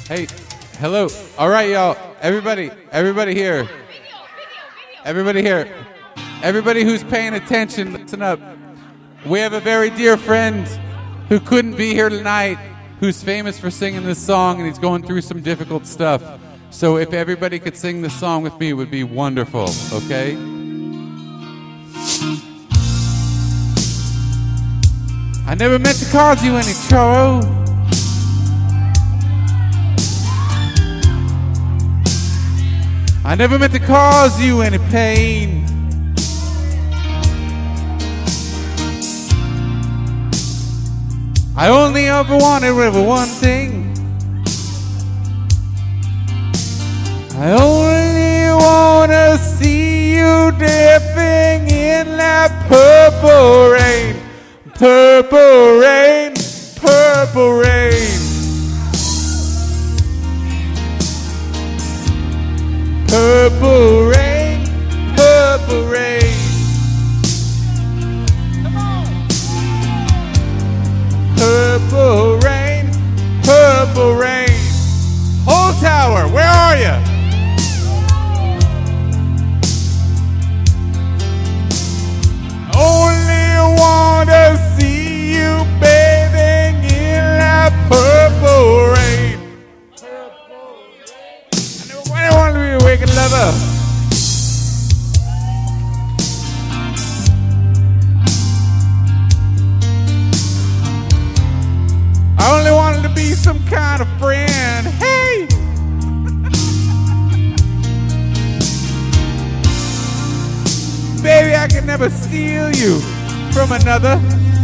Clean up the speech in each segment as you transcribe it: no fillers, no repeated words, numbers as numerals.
Hey, hello. All right, y'all. Everybody here. Everybody here. Everybody who's paying attention, listen up. We have a very dear friend who couldn't be here tonight, who's famous for singing this song, and he's going through some difficult stuff. So if everybody could sing this song with me, it would be wonderful, okay? I never meant to cause you any trouble. I never meant to cause you any pain. I only ever wanted one thing. I only want to see you dipping in that purple rain. Purple rain, purple rain. Purple rain, purple rain. Come on. Purple rain, purple rain. Whole tower, where are you? Only want to see you bathing in that purple rain. I don't want to be a wicked lover. I only wanted to be some kind of friend. Hey! Baby, I can never steal you from another.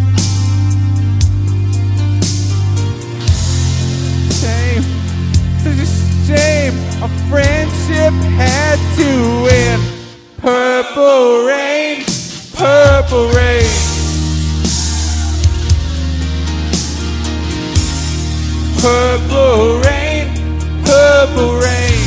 Shame, such a shame. A friendship had to end. Purple rain, purple rain. Purple rain, purple rain.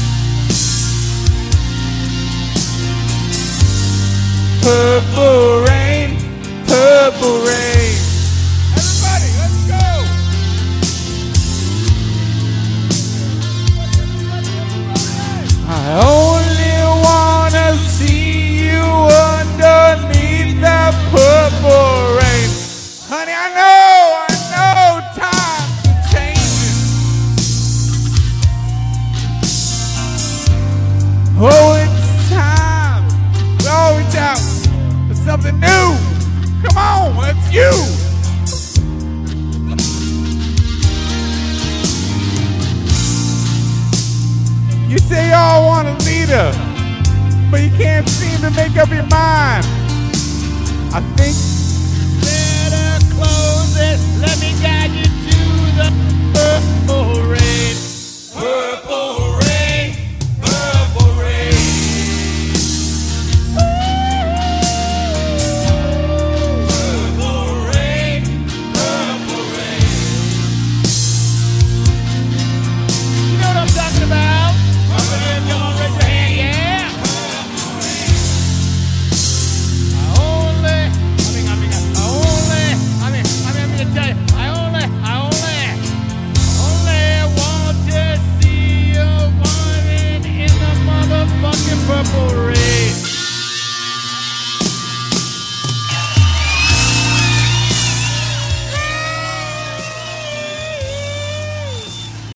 Purple rain, purple rain. Everybody, let's go. I only want to see you underneath that purple rain. Honey, I know, times are changing. Oh, it's time. Oh, it's out. Something new. Come on, it's you. You say y'all want a leader, but you can't seem to make up your mind. I think better close it. Let me guide you